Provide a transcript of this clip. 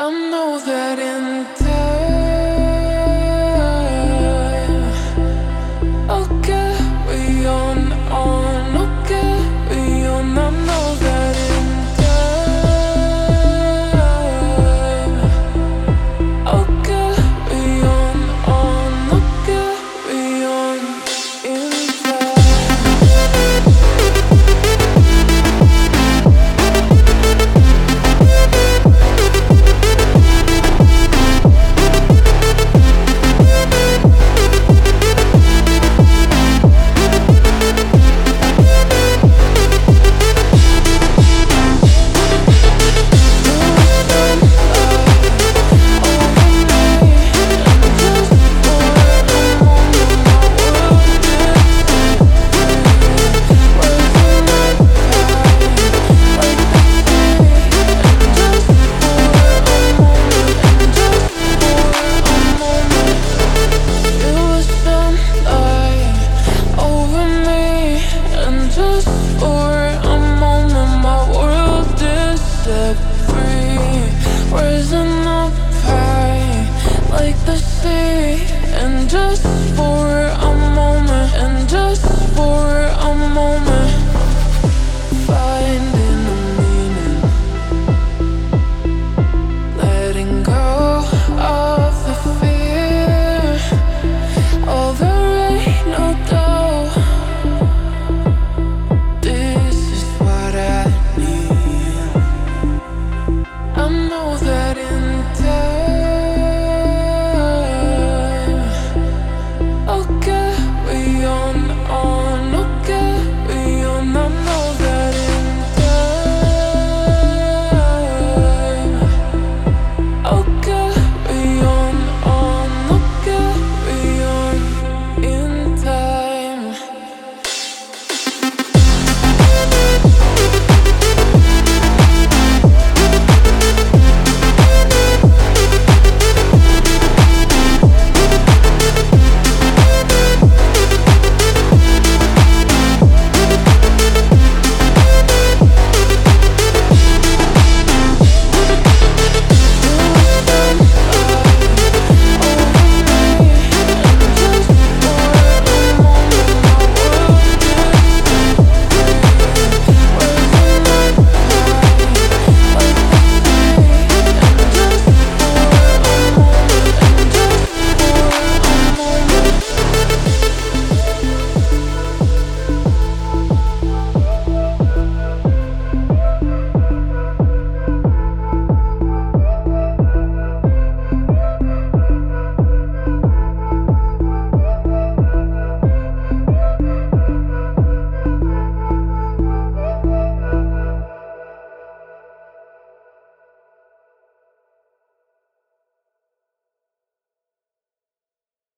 I know that in time I'll carry on, I'll carry on. I know that in time I'll carry on, I'll carry on in and just for a moment, and just for a moment, finding a meaning, letting go of the fear, all the rain, no doubt. This is what I need. I know that